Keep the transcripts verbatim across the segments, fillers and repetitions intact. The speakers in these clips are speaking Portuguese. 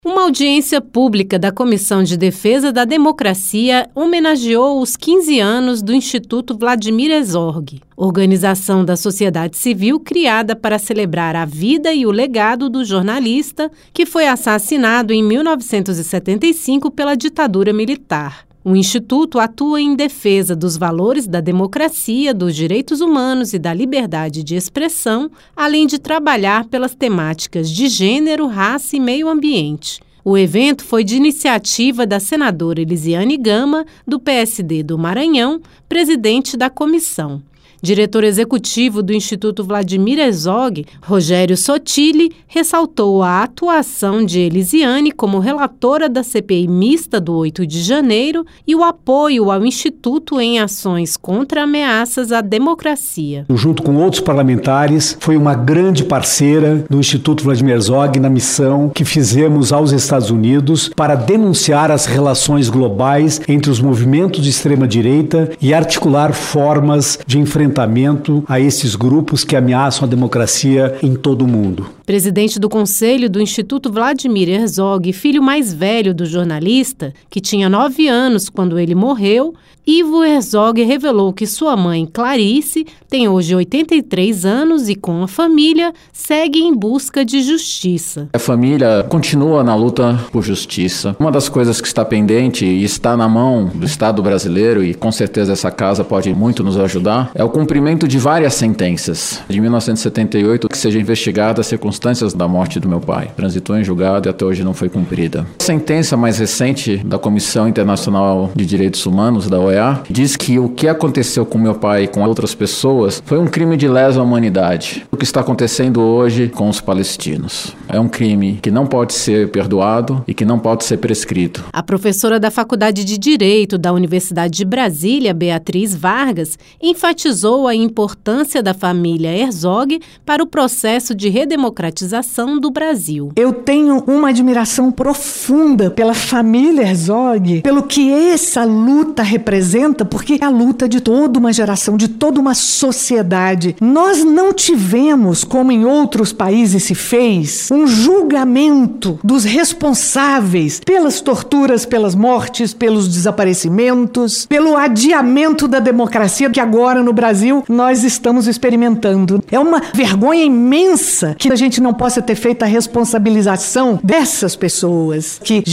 Uma audiência pública da Comissão de Defesa da Democracia homenageou os quinze anos do Instituto Vladimir Herzog, organização da sociedade civil criada para celebrar a vida e o legado do jornalista que foi assassinado em mil novecentos e setenta e cinco pela ditadura militar. O Instituto atua em defesa dos valores da democracia, dos direitos humanos e da liberdade de expressão, além de trabalhar pelas temáticas de gênero, raça e meio ambiente. O evento foi de iniciativa da senadora Elisiane Gama, do P S D do Maranhão, presidente da comissão. Diretor executivo do Instituto Vladimir Herzog, Rogério Sotile, ressaltou a atuação de Elisiane como relatora da C P I mista do oito de janeiro e o apoio ao Instituto em ações contra ameaças à democracia. Junto com outros parlamentares, foi uma grande parceira do Instituto Vladimir Herzog na missão que fizemos aos Estados Unidos para denunciar as relações globais entre os movimentos de extrema-direita e articular formas de enfrentamento a esses grupos que ameaçam a democracia em todo o mundo. Presidente do Conselho do Instituto Vladimir Herzog, filho mais velho do jornalista, que tinha nove anos quando ele morreu, Ivo Herzog revelou que sua mãe, Clarice, tem hoje oitenta e três anos e, com a família, segue em busca de justiça. A família continua na luta por justiça. Uma das coisas que está pendente e está na mão do Estado brasileiro, e com certeza essa casa pode muito nos ajudar, é o cumprimento de várias sentenças de mil novecentos e setenta e oito que seja investigada as circunstâncias da morte do meu pai. Transitou em julgado e até hoje não foi cumprida. A sentença mais recente da Comissão Internacional de Direitos Humanos, da O E A, diz que o que aconteceu com meu pai e com outras pessoas foi um crime de lesa humanidade. O que está acontecendo hoje com os palestinos é um crime que não pode ser perdoado e que não pode ser prescrito. A professora da Faculdade de Direito da Universidade de Brasília, Beatriz Vargas, enfatizou a importância da família Herzog para o processo de redemocratização do Brasil. Eu tenho uma admiração profunda pela família Herzog, pelo que essa luta representa, porque é a luta de toda uma geração, de toda uma sociedade. Nós não tivemos, como em outros países se fez, um julgamento dos responsáveis pelas torturas, pelas mortes, pelos desaparecimentos, pelo adiamento da democracia que agora no Brasil nós estamos experimentando. É uma vergonha imensa que a gente não possa ter feito a responsabilização dessas pessoas que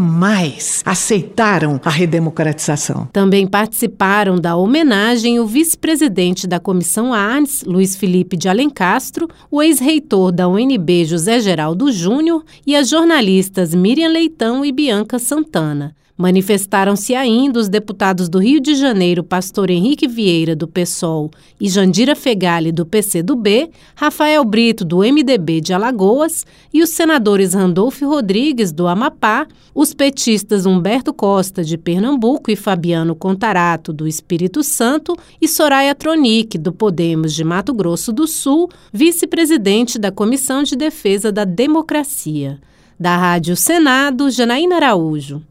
jamais aceitaram a redemocratização. Também participaram da homenagem o vice-presidente da Comissão Arnes, Luiz Felipe de Alencastro, o ex-reitor da U N B, José Geraldo Júnior, e as jornalistas Miriam Leitão e Bianca Santana. Manifestaram-se ainda os deputados do Rio de Janeiro, Pastor Henrique Vieira, do PSOL, e Jandira Fegali, do P C do B, Rafael Brito, do M D B de Alagoas, e os senadores Randolfo Rodrigues, do Amapá, os petistas Humberto Costa, de Pernambuco, e Fabiano Contarato, do Espírito Santo, e Soraya Tronic, do Podemos de Mato Grosso do Sul, vice-presidente da Comissão de Defesa da Democracia. Da Rádio Senado, Janaína Araújo.